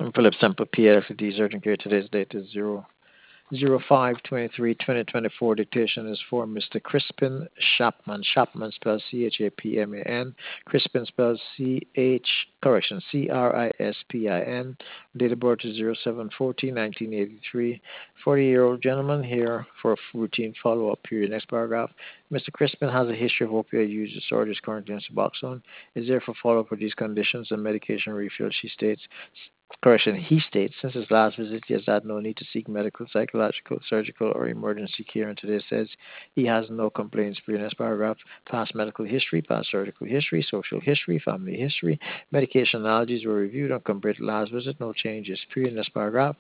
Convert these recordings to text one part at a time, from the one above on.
Philip Semple, PLFD, urgent care. Today's date is 05/23/2024. Dictation is for Mr. Crispin Chapman. Chapman spells Chapman. Crispin spells Crispin. Date of birth is 07/14/1983. 40-year-old gentleman here for a routine follow-up period. Next paragraph. Mr. Crispin has a history of opioid use disorders, currently on Suboxone. Is there for follow-up for these conditions and medication refill, she states. Correction, he states, since his last visit, he has had no need to seek medical, psychological, surgical, or emergency care, and today says he has no complaints. Period. Next paragraph, past medical history, past surgical history, social history, family history, medication allergies were reviewed and compared to last visit, no changes. Period. Next paragraph,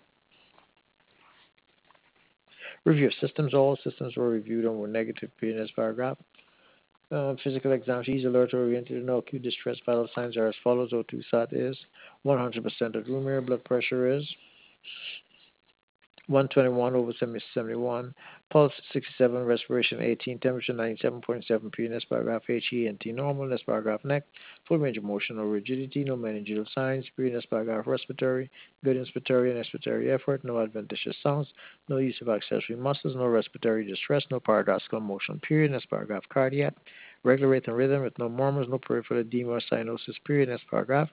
review of systems, all systems were reviewed and were negative. Period. Next paragraph. Physical exam, she's alert oriented, no acute distress, vital signs are as follows. O2 sat is 100% of room air, blood pressure is 121 over 71, pulse 67, respiration 18, temperature 97.7 P. Next paragraph, HENT normal. Next paragraph, neck, full range of motion, no rigidity, no meningeal signs. Next paragraph, respiratory, good inspiratory and expiratory effort, no adventitious sounds, no use of accessory muscles, no respiratory distress, no paradoxical motion. Period. Next paragraph, cardiac, regular rate and rhythm with no murmurs, no peripheral edema or cyanosis. Period. Next paragraph.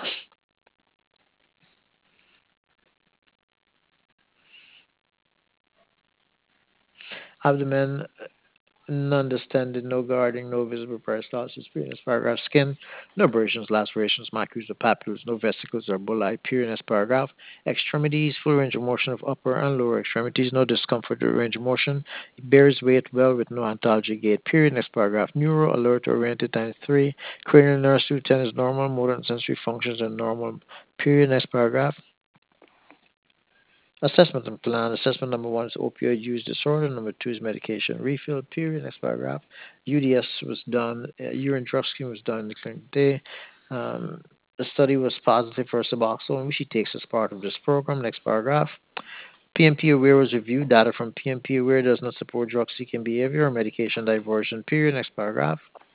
Abdomen, none distended, no guarding, no visible peristalsis. Period. Paragraph. Skin, no abrasions, lacerations, macules, or papules, no vesicles or bullae. Period. Paragraph. Extremities, full range of motion of upper and lower extremities, no discomfort or range of motion. Bears weight well with no ontology gait. Period. Next paragraph. Neuro, alert, oriented, times 3. Cranial nerve through 10 is normal. Motor and sensory functions are normal. Period. Next paragraph. Assessment and plan. Assessment number 1 is opioid use disorder. Number 2 is medication refill. Period. Next paragraph. UDS was done. Urine drug screen was done in the clinic today. The study was positive for Suboxone, which she takes as part of this program. Next paragraph. PMP aware was reviewed. Data from PMP aware does not support drug seeking behavior or medication diversion. Period. Next paragraph.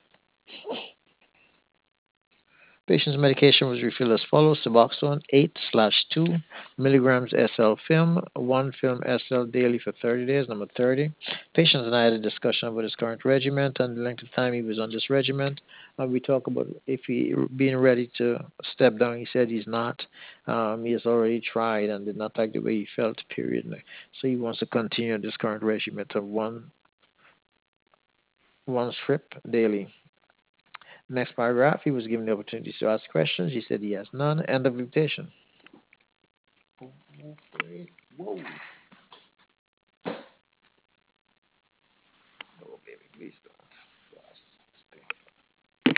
Patient's medication was refilled as follows: Suboxone 8/2 milligrams SL film, 1 film SL daily for 30 days. Number 30. Patient and I had a discussion about his current regimen and the length of time he was on this regimen. We talk about if he being ready to step down. He said he's not. He has already tried and did not like the way he felt. Period. So he wants to continue this current regimen of one strip daily. Next paragraph, he was given the opportunity to ask questions. He said he has none. End of dictation. Whoa. Oh, baby, please don't.